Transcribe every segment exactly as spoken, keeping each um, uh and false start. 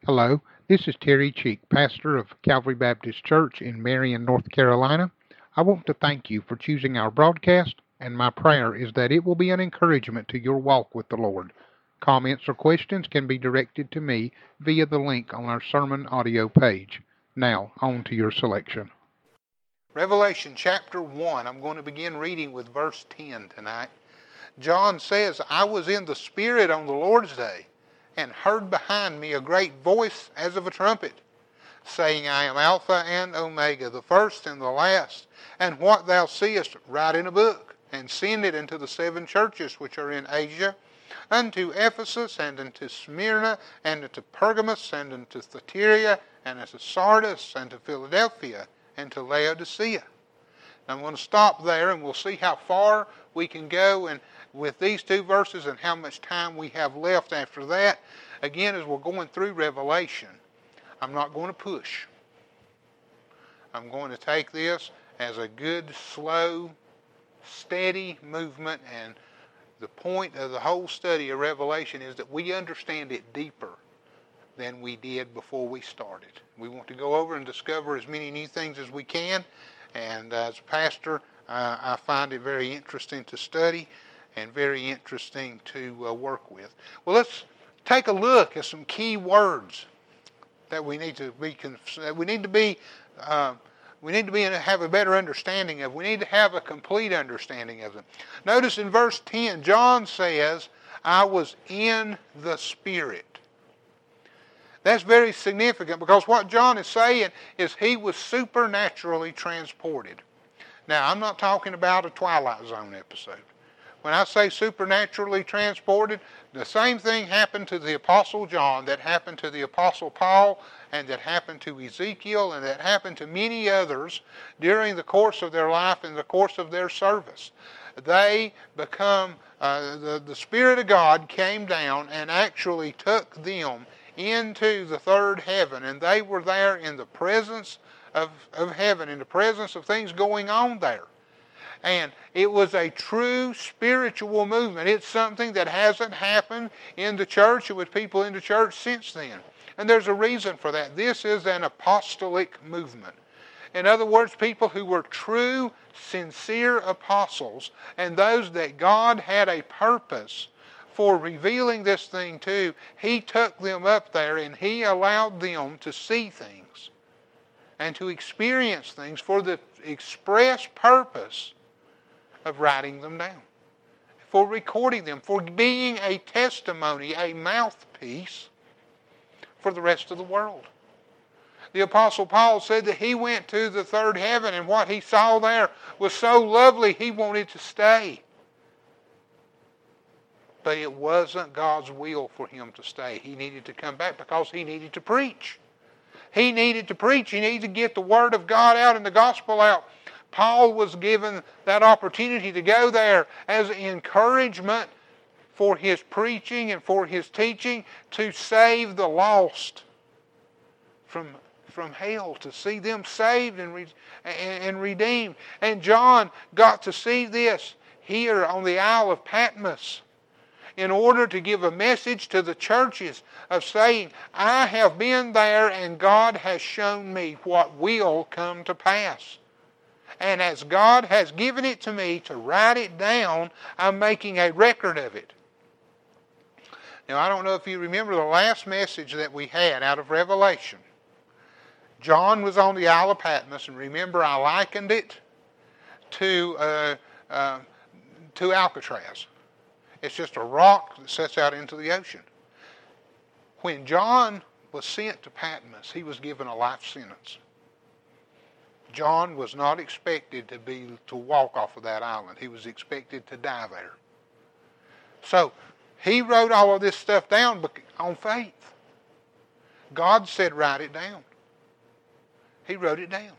Hello, this is Terry Cheek, pastor of Calvary Baptist Church in Marion, North Carolina. I want to thank you for choosing our broadcast, and my prayer is that it will be an encouragement to your walk with the Lord. Comments or questions can be directed to me via the link on our sermon audio page. Now, on to your selection. Revelation chapter one. I'm going to begin reading with verse ten tonight. John says, I was in the Spirit on the Lord's day, and heard behind me a great voice as of a trumpet, saying, I am Alpha and Omega, the first and the last. And what thou seest, write in a book, and send it unto the seven churches which are in Asia, unto Ephesus, and unto Smyrna, and unto Pergamos, and unto Thyatira, and unto Sardis, and to Philadelphia, and to Laodicea. Now I'm going to stop there, and we'll see how far we can go and with these two verses and how much time we have left after that. Again, as we're going through Revelation, I'm not going to push. I'm going to take this as a good, slow, steady movement, and the point of the whole study of Revelation is that we understand it deeper than we did before we started. We want to go over and discover as many new things as we can, and as a pastor, uh, I find it very interesting to study and very interesting to uh, work with. Well, let's take a look at some key words that we need to be. We need to be. Uh, we need to be have a better understanding of. We need to have a complete understanding of them. Notice in verse ten, John says, "I was in the Spirit." That's very significant because what John is saying is he was supernaturally transported. Now, I'm not talking about a Twilight Zone episode. When I say supernaturally transported, the same thing happened to the Apostle John that happened to the Apostle Paul and that happened to Ezekiel and that happened to many others during the course of their life and the course of their service. They become, uh, the, the Spirit of God came down and actually took them into the third heaven, and they were there in the presence of, of heaven, in the presence of things going on there. And it was a true spiritual movement. It's something that hasn't happened in the church or with people in the church since then. And there's a reason for that. This is an apostolic movement. In other words, people who were true, sincere apostles and those that God had a purpose for revealing this thing to, He took them up there and He allowed them to see things and to experience things for the express purpose of writing them down, for recording them, for being a testimony, a mouthpiece for the rest of the world. The Apostle Paul said that he went to the third heaven and what he saw there was so lovely he wanted to stay. But it wasn't God's will for him to stay. He needed to come back because he needed to preach. He needed to preach. He needed to get the Word of God out and the gospel out. Paul was given that opportunity to go there as encouragement for his preaching and for his teaching to save the lost from, from hell, to see them saved and, re, and, and redeemed. And John got to see this here on the Isle of Patmos in order to give a message to the churches of saying, I have been there and God has shown me what will come to pass. And as God has given it to me to write it down, I'm making a record of it. Now, I don't know if you remember the last message that we had out of Revelation. John was on the Isle of Patmos, and remember I likened it to, uh, uh, to Alcatraz. It's just a rock that sets out into the ocean. When John was sent to Patmos, he was given a life sentence. John was not expected to be to walk off of that island. He was expected to die there. So he wrote all of this stuff down on faith. God said, write it down. He wrote it down.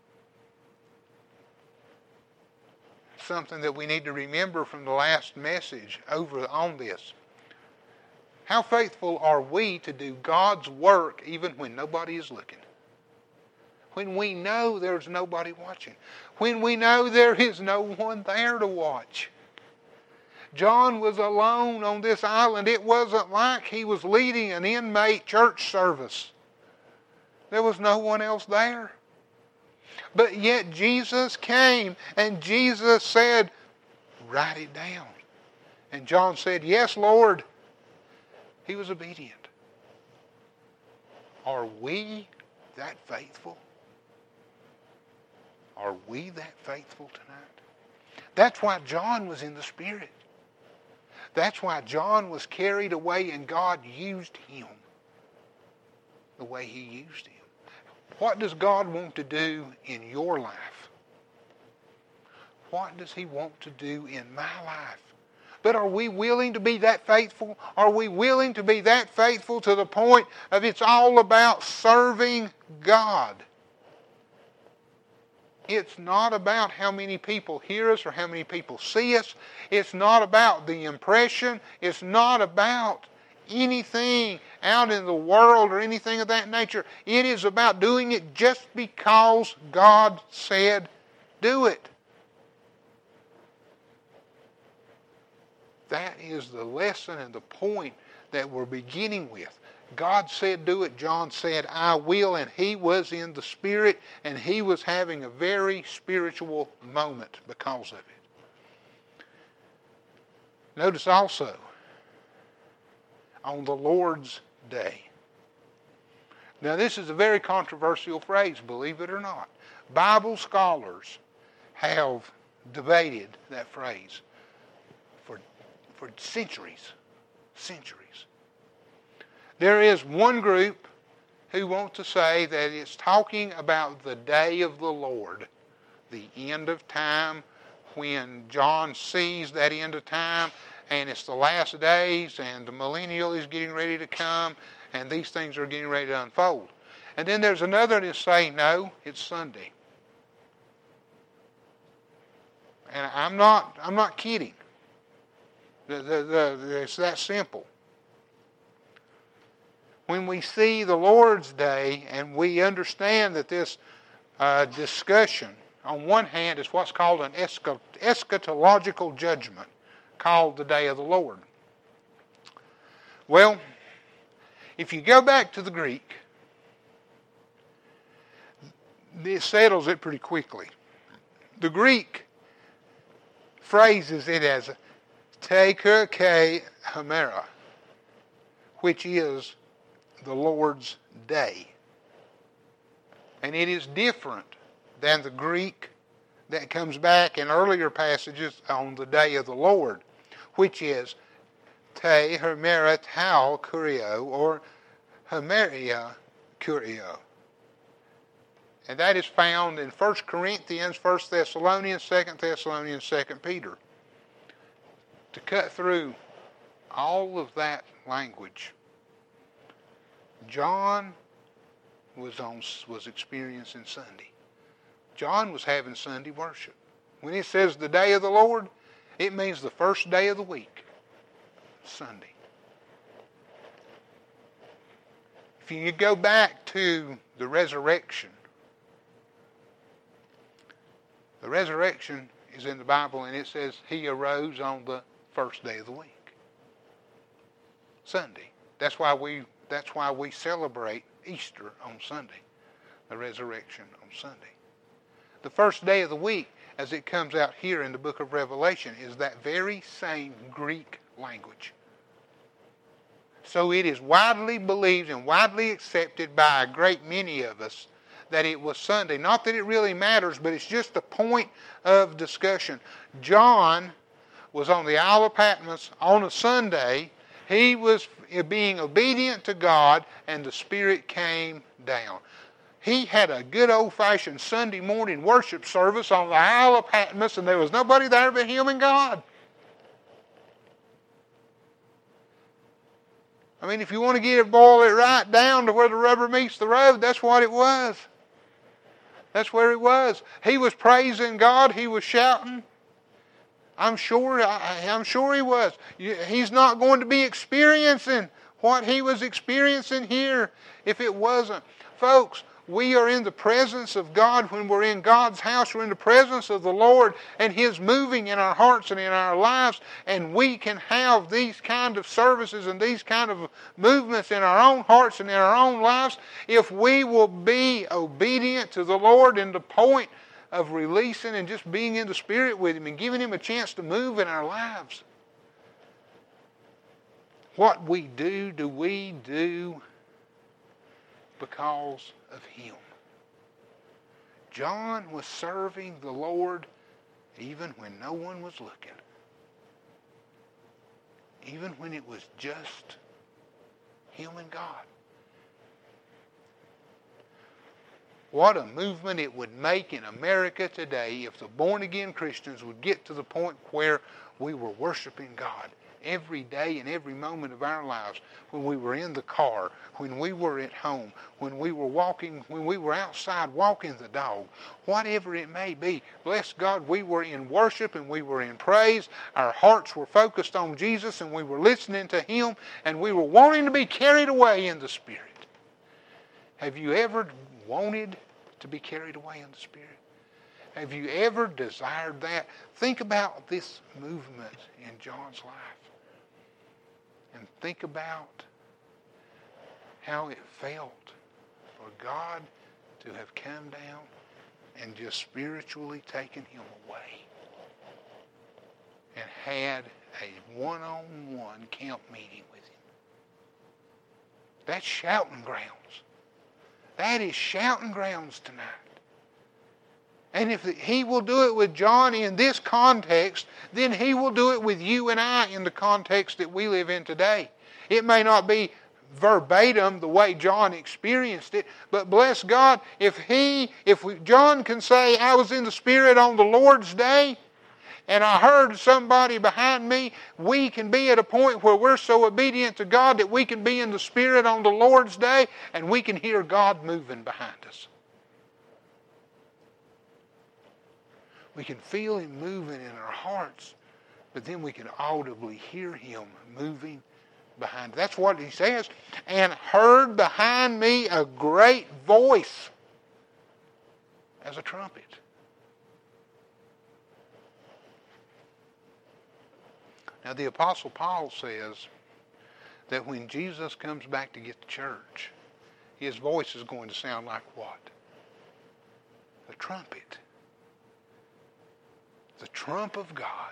Something that we need to remember from the last message over on this. How faithful are we to do God's work even when nobody is looking? When we know there's nobody watching. When we know there is no one there to watch. John was alone on this island. It wasn't like he was leading an inmate church service. There was no one else there. But yet Jesus came and Jesus said, write it down. And John said, yes, Lord. He was obedient. Are we that faithful? Are we that faithful tonight? That's why John was in the Spirit. That's why John was carried away and God used him the way He used him. What does God want to do in your life? What does He want to do in my life? But are we willing to be that faithful? Are we willing to be that faithful to the point of it's all about serving God? It's not about how many people hear us or how many people see us. It's not about the impression. It's not about anything out in the world or anything of that nature. It is about doing it just because God said do it. That is the lesson and the point that we're beginning with. God said do it. John said I will, and he was in the Spirit, and he was having a very spiritual moment because of it. Notice also, on the Lord's Day. Now this is a very controversial phrase, believe it or not. Bible scholars have debated that phrase for, for centuries, centuries. There is one group who want to say that it's talking about the day of the Lord, the end of time, when John sees that end of time, and it's the last days, and the millennial is getting ready to come, and these things are getting ready to unfold. And then there's another that's saying, no, it's Sunday. And I'm not, I'm not kidding. The, the, the, it's that simple. When we see the Lord's Day and we understand that this uh, discussion, on one hand, is what's called an eschatological judgment, called the Day of the Lord. Well, if you go back to the Greek, it settles it pretty quickly. The Greek phrases it as Teker Ke Hemera, which is the Lord's Day. And it is different than the Greek that comes back in earlier passages on the Day of the Lord, which is Te Hemera Tau Kurio, or Hemeria Kurio. And that is found in First Corinthians, First Thessalonians, Second Thessalonians, Second Peter. To cut through all of that language, John was on was experiencing Sunday. John was having Sunday worship. When it says the day of the Lord, it means the first day of the week, Sunday. If you go back to the resurrection, the resurrection is in the Bible, and it says he arose on the first day of the week, Sunday. That's why we That's why we celebrate Easter on Sunday, the resurrection on Sunday. The first day of the week, as it comes out here in the book of Revelation, is that very same Greek language. So it is widely believed and widely accepted by a great many of us that it was Sunday. Not that it really matters, but it's just a point of discussion. John was on the Isle of Patmos on a Sunday. He was being obedient to God, and the Spirit came down. He had a good old-fashioned Sunday morning worship service on the Isle of Patmos, and there was nobody there but him and God. I mean, if you want to get it, boil it right down to where the rubber meets the road, that's what it was. That's where it was. He was praising God. He was shouting. I'm sure, I'm sure he was. He's not going to be experiencing what he was experiencing here if it wasn't. Folks, we are in the presence of God, when we're in God's house, we're in the presence of the Lord and His moving in our hearts and in our lives, and we can have these kind of services and these kind of movements in our own hearts and in our own lives, if we will be obedient to the Lord in the point of releasing and just being in the Spirit with Him and giving Him a chance to move in our lives. What we do, do we do because of Him. John was serving the Lord even when no one was looking. Even when it was just him and God. What a movement it would make in America today if the born-again Christians would get to the point where we were worshiping God every day and every moment of our lives, when we were in the car, when we were at home, when we were walking, when we were outside walking the dog, whatever it may be. Bless God, we were in worship and we were in praise. Our hearts were focused on Jesus and we were listening to Him and we were wanting to be carried away in the Spirit. Have you ever wanted to be carried away in the Spirit? Have you ever desired that? Think about this movement in John's life. And think about how it felt for God to have come down and just spiritually taken him away and had a one-on-one camp meeting with him. That's shouting grounds. That is shouting grounds tonight. And if He will do it with John in this context, then He will do it with you and I in the context that we live in today. It may not be verbatim the way John experienced it, but bless God, if he, if we, John can say, I was in the Spirit on the Lord's day, and I heard somebody behind me, we can be at a point where we're so obedient to God that we can be in the Spirit on the Lord's day, and we can hear God moving behind us. We can feel Him moving in our hearts, but then we can audibly hear Him moving behind. That's what He says. And heard behind me a great voice as a trumpet. Now the Apostle Paul says that when Jesus comes back to get the church, His voice is going to sound like what? A trumpet. The trump of God.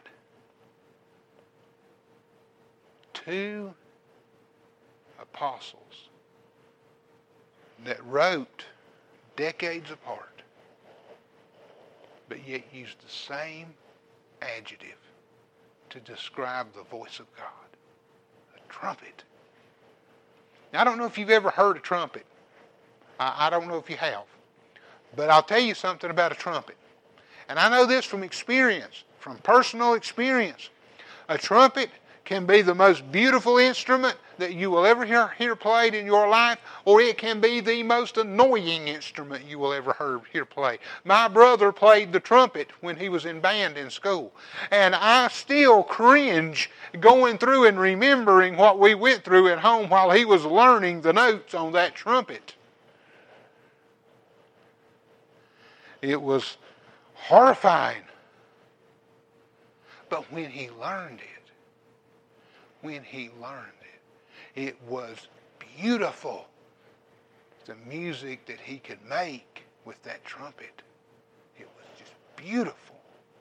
Two apostles that wrote decades apart, but yet used the same adjective to describe the voice of God. A trumpet. Now, I don't know if you've ever heard a trumpet. I, I don't know if you have. But I'll tell you something about a trumpet. And I know this from experience, from personal experience. A trumpet can be the most beautiful instrument that you will ever hear, hear played in your life, or it can be the most annoying instrument you will ever hear, hear played. My brother played the trumpet when he was in band in school, and I still cringe going through and remembering what we went through at home while he was learning the notes on that trumpet. It was horrifying. But when he learned it, when he learned it, it was beautiful. The music that he could make with that trumpet, it was just beautiful.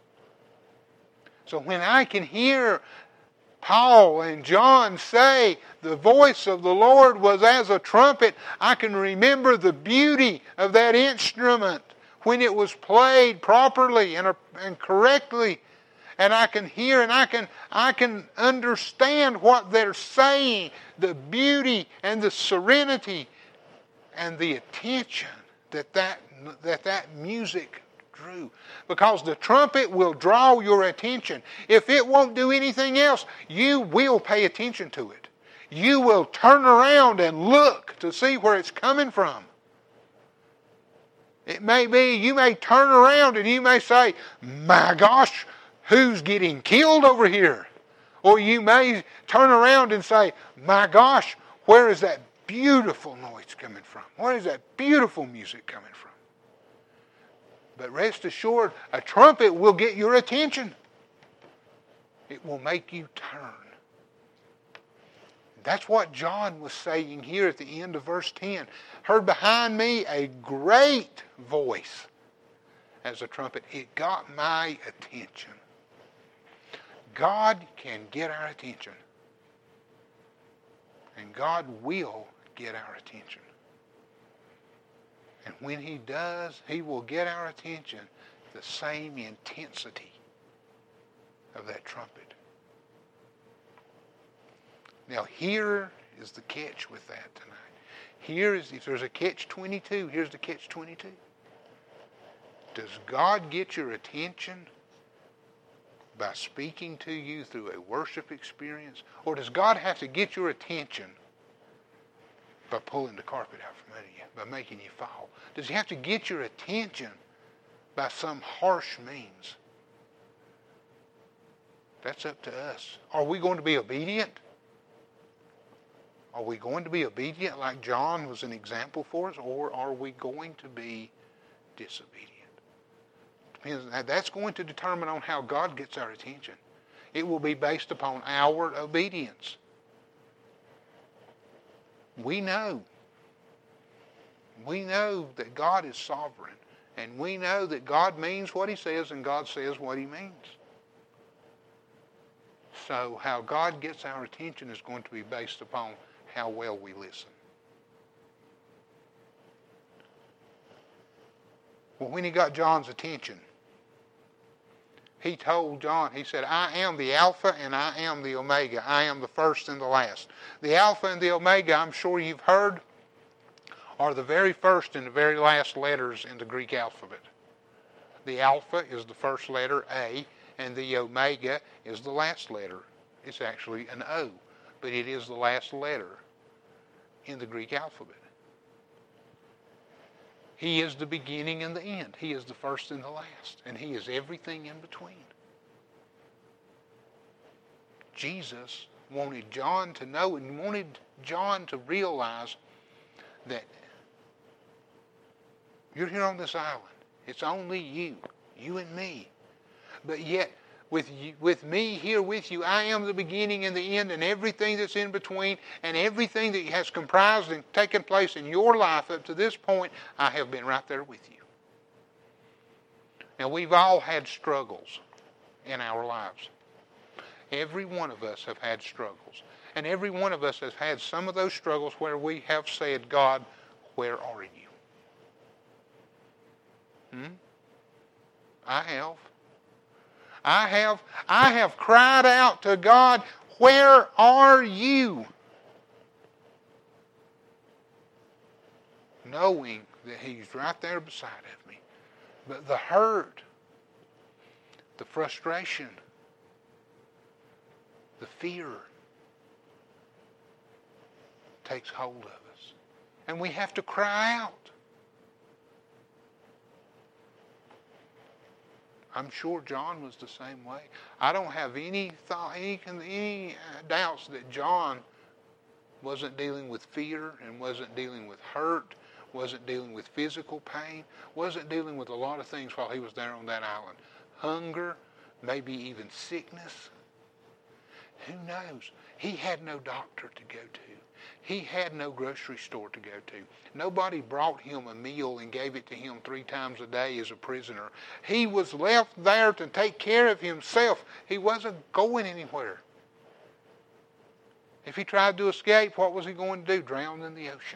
So when I can hear Paul and John say the voice of the Lord was as a trumpet, I can remember the beauty of that instrument when it was played properly and, and correctly. And I can hear and I can I can understand what they're saying, the beauty and the serenity and the attention that that, that, that music drew. Because the trumpet will draw your attention. If it won't do anything else, you will pay attention to it. You will turn around and look to see where it's coming from. It may be, you may turn around and you may say, my gosh, who's getting killed over here? Or you may turn around and say, my gosh, where is that beautiful noise coming from? Where is that beautiful music coming from? But rest assured, a trumpet will get your attention. It will make you turn. That's what John was saying here at the end of verse ten. Heard behind me a great voice as a trumpet. It got my attention. God can get our attention. And God will get our attention. And when He does, He will get our attention the same intensity of that trumpet. Now here is the catch with that tonight. Here is, if there's a catch twenty-two, here's the catch twenty-two. Does God get your attention by speaking to you through a worship experience? Or does God have to get your attention by pulling the carpet out from under you, by making you fall? Does He have to get your attention by some harsh means? That's up to us. Are we going to be obedient? Are we going to be obedient like John was an example for us, or are we going to be disobedient? Depends. That's going to determine on how God gets our attention. It will be based upon our obedience. We know. We know that God is sovereign, and we know that God means what He says, and God says what He means. So how God gets our attention is going to be based upon how well we listen. Well, when He got John's attention, He told John, He said, I am the Alpha and I am the Omega. I am the first and the last. The Alpha and the Omega, I'm sure you've heard, are the very first and the very last letters in the Greek alphabet. The Alpha is the first letter, A, and the Omega is the last letter. It's actually an O, but it is the last letter in the Greek alphabet. He is the beginning and the end. He is the first and the last, and He is everything in between. Jesus wanted John to know and wanted John to realize that you're here on this island. It's only you, you and me. But yet, with you, with me here with you, I am the beginning and the end and everything that's in between, and everything that has comprised and taken place in your life up to this point, I have been right there with you. Now, we've all had struggles in our lives. Every one of us have had struggles. And every one of us has had some of those struggles where we have said, God, where are you? Hmm? I have. I have, I have cried out to God, where are you? Knowing that He's right there beside of me. But the hurt, the frustration, the fear takes hold of us. And we have to cry out. I'm sure John was the same way. I don't have any thought, any, any doubts that John wasn't dealing with fear and wasn't dealing with hurt, wasn't dealing with physical pain, wasn't dealing with a lot of things while he was there on that island. Hunger, maybe even sickness. Who knows? He had no doctor to go to. He had no grocery store to go to. Nobody brought him a meal and gave it to him three times a day as a prisoner. He was left there to take care of himself. He wasn't going anywhere. If he tried to escape, what was he going to do? Drown in the ocean.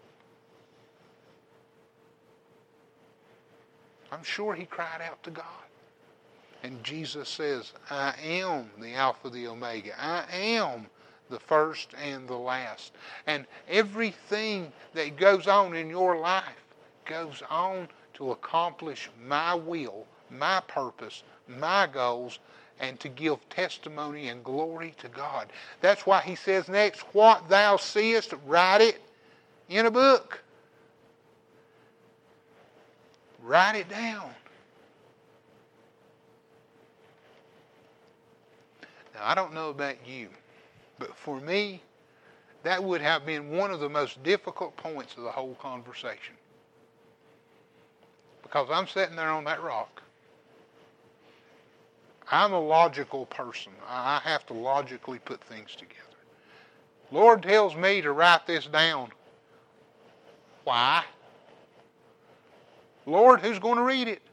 I'm sure he cried out to God. And Jesus says, I am the Alpha, the Omega. I am the first and the last. And everything that goes on in your life goes on to accomplish my will, my purpose, my goals, and to give testimony and glory to God. That's why He says next, what thou seest, write it in a book. Write it down. Now, I don't know about you, but for me, that would have been one of the most difficult points of the whole conversation. Because I'm sitting there on that rock. I'm a logical person. I have to logically put things together. Lord tells me to write this down. Why? Lord, who's going to read it?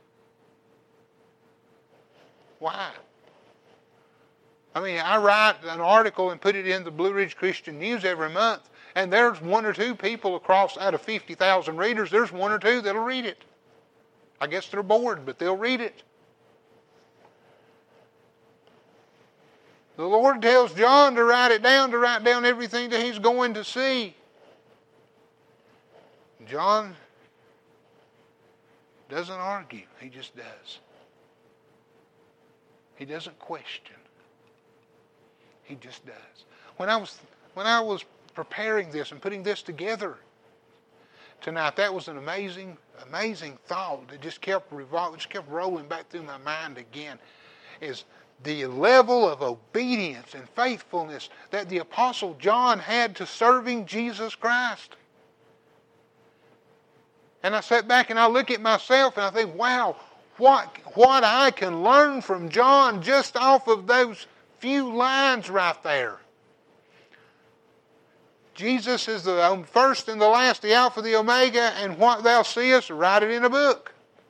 Why? I mean, I write an article and put it in the Blue Ridge Christian News every month, and there's one or two people across, out of fifty thousand readers, there's one or two that'll read it. I guess they're bored, but they'll read it. The Lord tells John to write it down, to write down everything that he's going to see. John doesn't argue. He just does. He doesn't question. He just does. When I was when I was preparing this and putting this together tonight, that was an amazing, amazing thought that just kept revolving, just kept rolling back through my mind again. Is the level of obedience and faithfulness that the Apostle John had to serving Jesus Christ. And I sat back and I look at myself and I think, wow, what, what I can learn from John just off of those few lines right there. Jesus is the first and the last, the Alpha, the Omega, and what thou seest, write it in a book.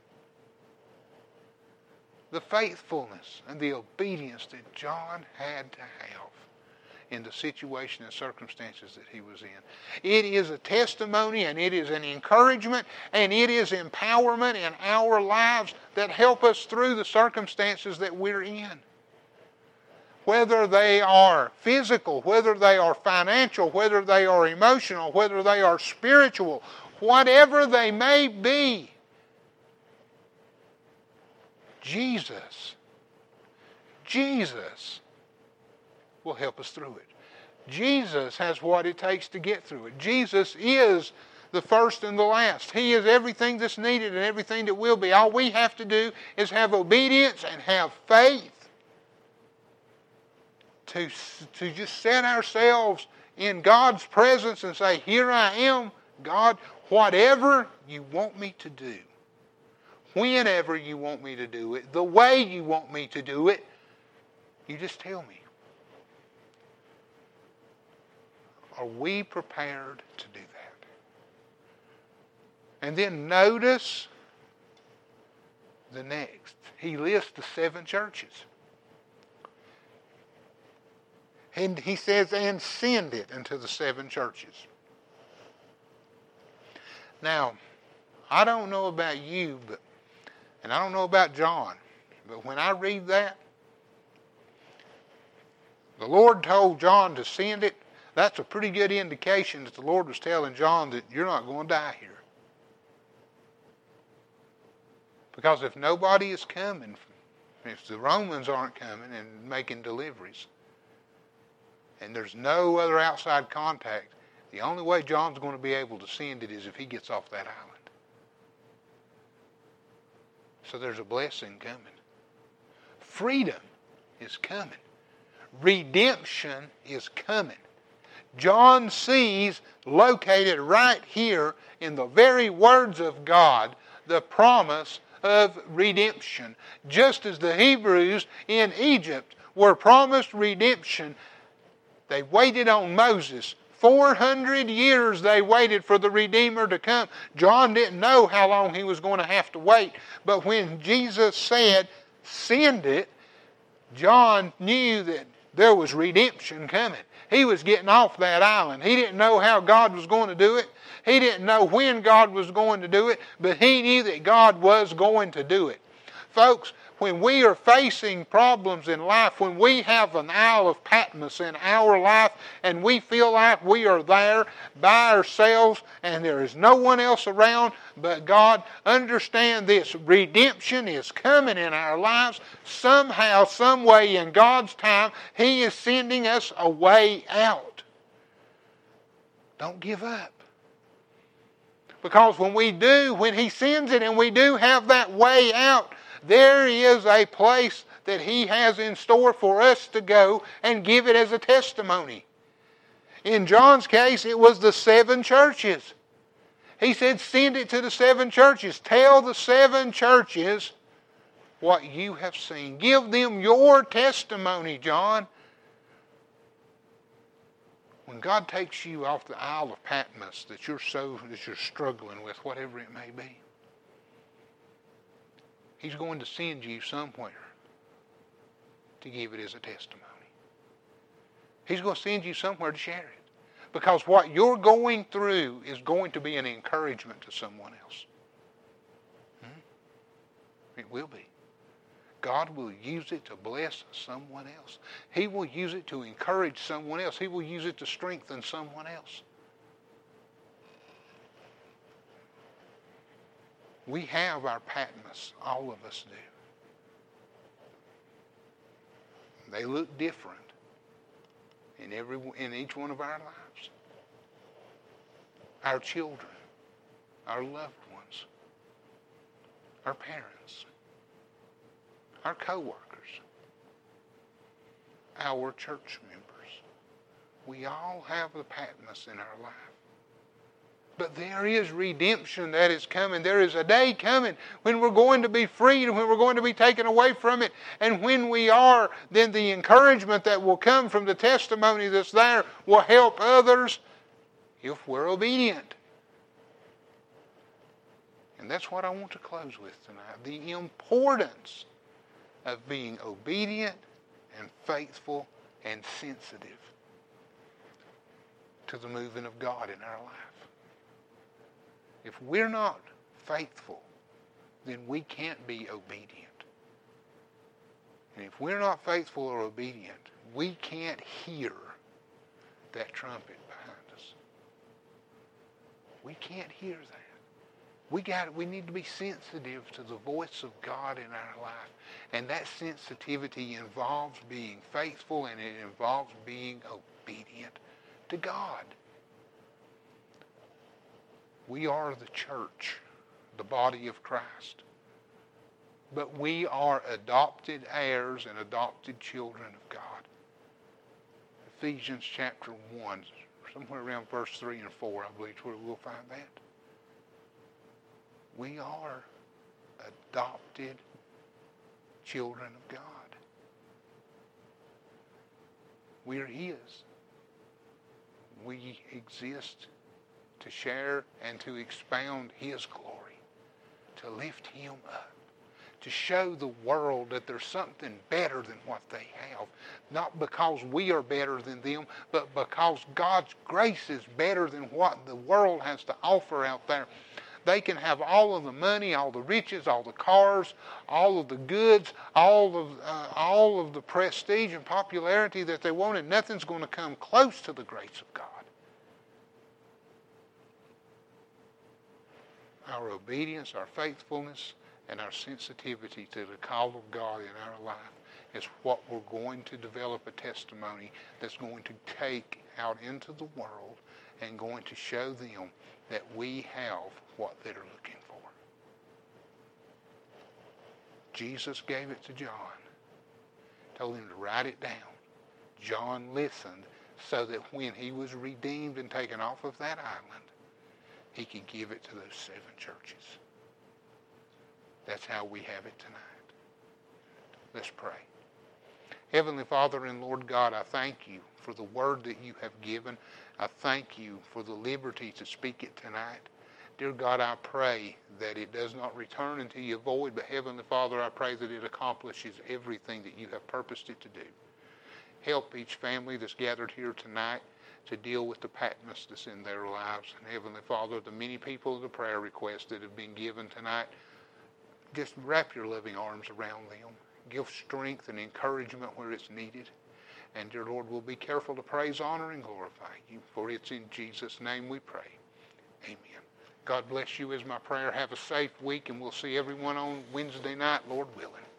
The faithfulness and the obedience that John had to have in the situation and circumstances that he was in. It is a testimony and it is an encouragement and it is empowerment in our lives that help us through the circumstances that we're in. Whether they are physical, whether they are financial, whether they are emotional, whether they are spiritual, whatever they may be, Jesus, Jesus will help us through it. Jesus has what it takes to get through it. Jesus is the first and the last. He is everything that's needed and everything that will be. All we have to do is have obedience and have faith to, to just set ourselves in God's presence and say, here I am, God, whatever you want me to do, whenever you want me to do it, the way you want me to do it, you just tell me. Are we prepared to do that? And then notice the next. He lists the seven churches. And he says, and send it into the seven churches. Now, I don't know about you, but and I don't know about John, but when I read that, the Lord told John to send it. That's a pretty good indication that the Lord was telling John that you're not going to die here. Because if nobody is coming, if the Romans aren't coming and making deliveries, and there's no other outside contact, the only way John's going to be able to send it is if he gets off that island. So there's a blessing coming. Freedom is coming. Redemption is coming. John sees, located right here in the very words of God, the promise of redemption. Just as the Hebrews in Egypt were promised redemption, they waited on Moses. four hundred years they waited for the Redeemer to come. John didn't know how long he was going to have to wait. But when Jesus said, send it, John knew that there was redemption coming. He was getting off that island. He didn't know how God was going to do it. He didn't know when God was going to do it, but he knew that God was going to do it. Folks, when we are facing problems in life, when we have an Isle of Patmos in our life and we feel like we are there by ourselves and there is no one else around but God, understand this. Redemption is coming in our lives. Somehow, some way in God's time, He is sending us a way out. Don't give up. Because when we do, when He sends it and we do have that way out, there is a place that He has in store for us to go and give it as a testimony. In John's case, it was the seven churches. He said, send it to the seven churches. Tell the seven churches what you have seen. Give them your testimony, John. When God takes you off the Isle of Patmos that you're so that you're struggling with, whatever it may be, He's going to send you somewhere to give it as a testimony. He's going to send you somewhere to share it. Because what you're going through is going to be an encouragement to someone else. Hmm? It will be. God will use it to bless someone else. He will use it to encourage someone else. He will use it to strengthen someone else. We have our Patmos. All of us do. They look different in every in each one of our lives. Our children, our loved ones, our parents, our co-workers, our church members. We all have the Patmos in our life. But there is redemption that is coming. There is a day coming when we're going to be freed and when we're going to be taken away from it. And when we are, then the encouragement that will come from the testimony that's there will help others if we're obedient. And that's what I want to close with tonight. The importance of being obedient and faithful and sensitive to the moving of God in our life. If we're not faithful, then we can't be obedient. And if we're not faithful or obedient, we can't hear that trumpet behind us. We can't hear that. We got. We need to be sensitive to the voice of God in our life. And that sensitivity involves being faithful and it involves being obedient to God. We are the church, the body of Christ. But we are adopted heirs and adopted children of God. Ephesians chapter one, somewhere around verse three and four, I believe is where we'll find that. We are adopted children of God. We are His. We exist to share and to expound His glory, to lift Him up, to show the world that there's something better than what they have. Not because we are better than them, but because God's grace is better than what the world has to offer out there. They can have all of the money, all the riches, all the cars, all of the goods, all of uh, all of the prestige and popularity that they want, and nothing's going to come close to the grace of God. Our obedience, our faithfulness, and our sensitivity to the call of God in our life is what we're going to develop a testimony that's going to take out into the world and going to show them that we have what they're looking for. Jesus gave it to John, told him to write it down. John listened so that when he was redeemed and taken off of that island, he could give it to those seven churches. That's how we have it tonight. Let's pray. Heavenly Father and Lord God, I thank you for the word that you have given. I thank you for the liberty to speak it tonight. Dear God, I pray that it does not return into your void, but Heavenly Father, I pray that it accomplishes everything that you have purposed it to do. Help each family that's gathered here tonight to deal with the Patmos that's in their lives. And Heavenly Father, the many people of the prayer requests that have been given tonight, just wrap your loving arms around them. Give strength and encouragement where it's needed. And dear Lord, we'll be careful to praise, honor, and glorify you. For it's in Jesus' name we pray. Amen. God bless you is my prayer. Have a safe week, and we'll see everyone on Wednesday night, Lord willing.